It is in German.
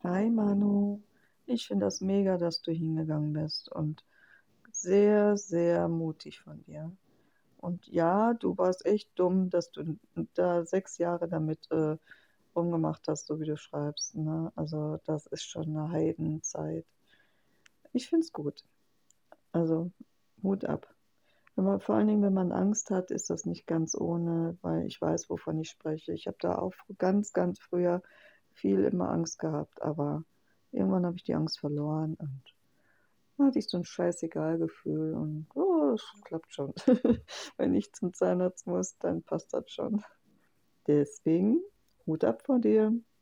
Hi Manu, ich finde das mega, dass du hingegangen bist und sehr, sehr mutig von dir. Und ja, du warst echt dumm, dass du da 6 Jahre damit rumgemacht hast, so wie du schreibst. Ne? Also das ist schon eine Heidenzeit. Ich finde es gut. Also Hut ab. Vor allen Dingen, wenn man Angst hat, ist das nicht ganz ohne, weil ich weiß, wovon ich spreche. Ich habe da auch ganz, ganz früher viel immer Angst gehabt, aber irgendwann habe ich die Angst verloren und dann hatte ich so ein Scheißegal-Gefühl und oh, es klappt schon. Wenn ich zum Zahnarzt muss, dann passt das schon. Deswegen Hut ab vor dir.